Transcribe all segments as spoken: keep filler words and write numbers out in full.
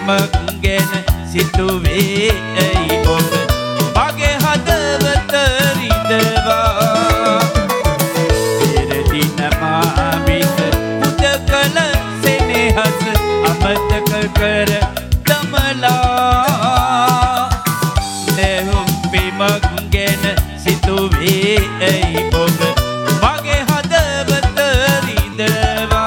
බිමක් ගැන සිතුවේ ඇයි ඔබ මගේ හදවත රිදවා පෙරදින මා විත පුද කළ සෙනෙහස අමතක කර දමලා නැහුම් බිමක් ගැන සිතුවේ ඇයි ඔබ මගේ හදවත රිදවා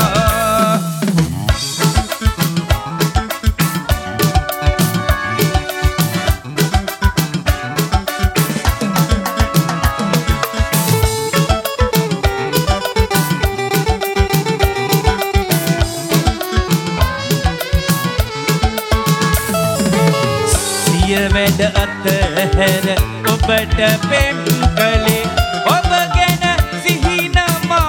වැඩ අතහැර ඔබට පෙම් කළේ ඔබ ගැන සිහින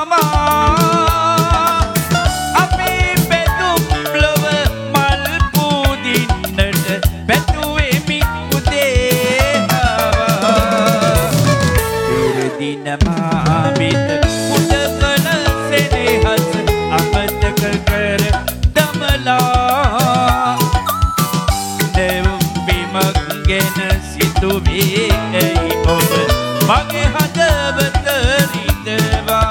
මමා අපේ පෙතුම් ලොව මල් පූදින්නට පැතුවෙමි උදේ හවා පෙරදින මා වෙත පුද කළ සෙනෙහස අමතක කර දමලා ගැන සිතුවේ ඇයි ඔබ මගේ හදවත රිදවා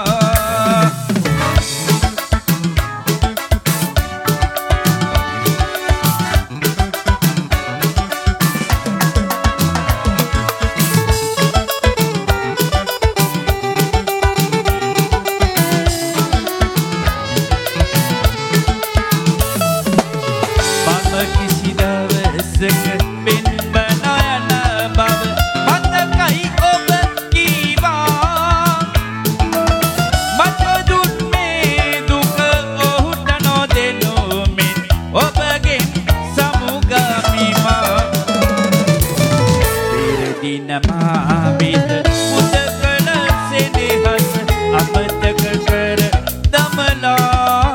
මම කිසි දවසක මා විත පුද කළ සෙනෙහස අමතක කර දමලා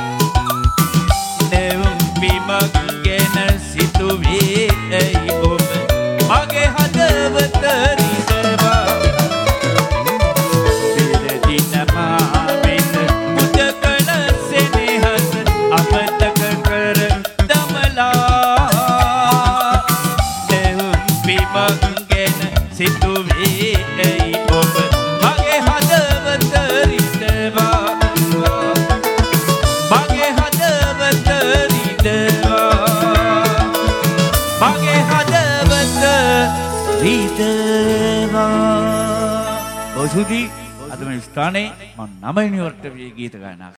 නැවුම් බිමක් ගැන සිතුවේ ඇයි ඔබ මගේ හදවත රිදවා පෙරදින මා විත පුද කළ සෙනෙහස අමතක කර දමලා නැවුම් බිමක් සිතුවේ ඇයි ඔබ මගේ හදවත රිදවා මගේ හදවත රිදවා මගේ හදවත රිදවා ඔසුදී අද මේ ස්ථානයේ මම නවයිනි වර්ට ගීත ගායනා